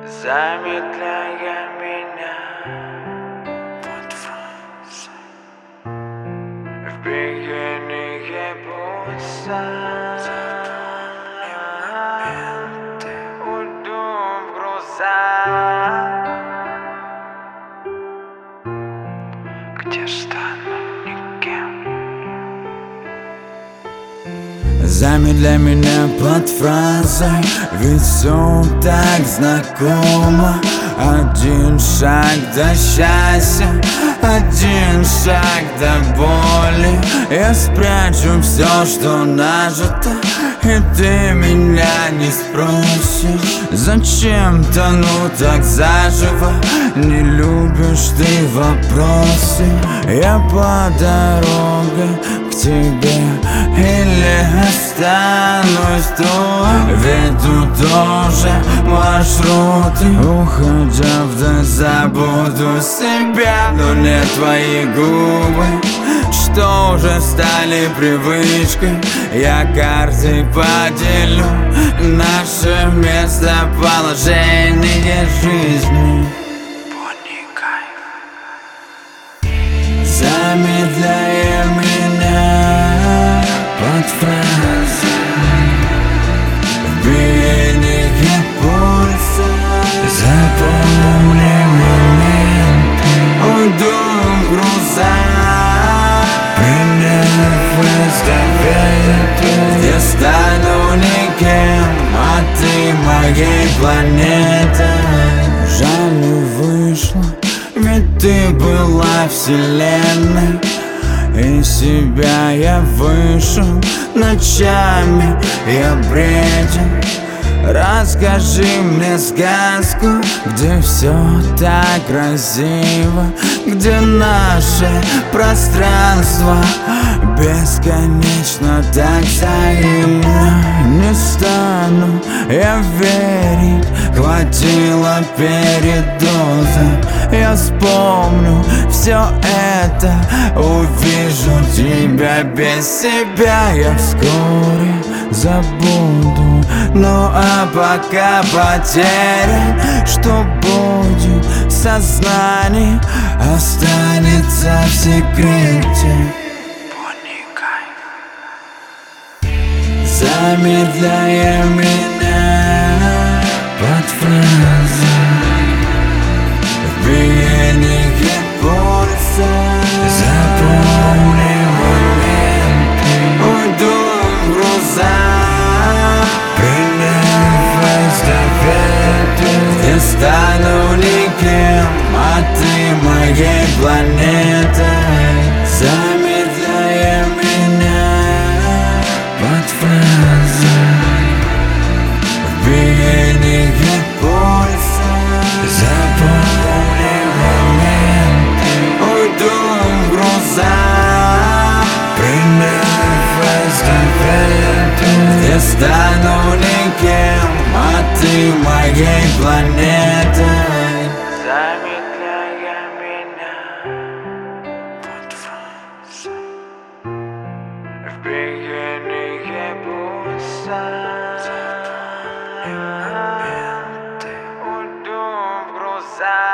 Замедляя меня под фразой в бегении пульса, уйду в груза, где стану никем. Замедляй меня под фразой, ведь все так знакомо. Один шаг до счастья, один шаг до боли. Я спрячу все, что нажито, и ты меня не спросишь. Зачем тону так заживо? Не любишь ты вопросы. Я по дороге к тебе или останусь тут? Веду тоже маршруты, уходя вдаль, забуду себя. Но не твои губы, что уже стали привычкой. Я картой поделю наше местоположение жизни. Замедляя меня под фразой в биении пульса, запомни моменты, уйду в груза, приняв эстафету. Я стану никем, а ты моей планетой. Жаль, не вышло, ведь ты была вселенной, и себя я вышел ночами, я бреден. Расскажи мне сказку, где все так красиво, где наше пространство бесконечно так взаимно. Не стану я верить, хватило передоза. Я вспомню все это, увижу тебя без себя. Я вскоре забуду, ну а пока потерян. Что будет в сознании, останется в секрете. Замедляя меня под фразой в биении пульса, запомни моменты, уйду в груза, приняв эстафету. Я стану никем, а ты моей планетой. Замедляя меня под фразой в биении пульса, запомни моменты, уйду в груза, приняв эстафету. Я стану никем, а ты моей планетой. Замедляя меня под фразой в бегении пульса, уйду в груза.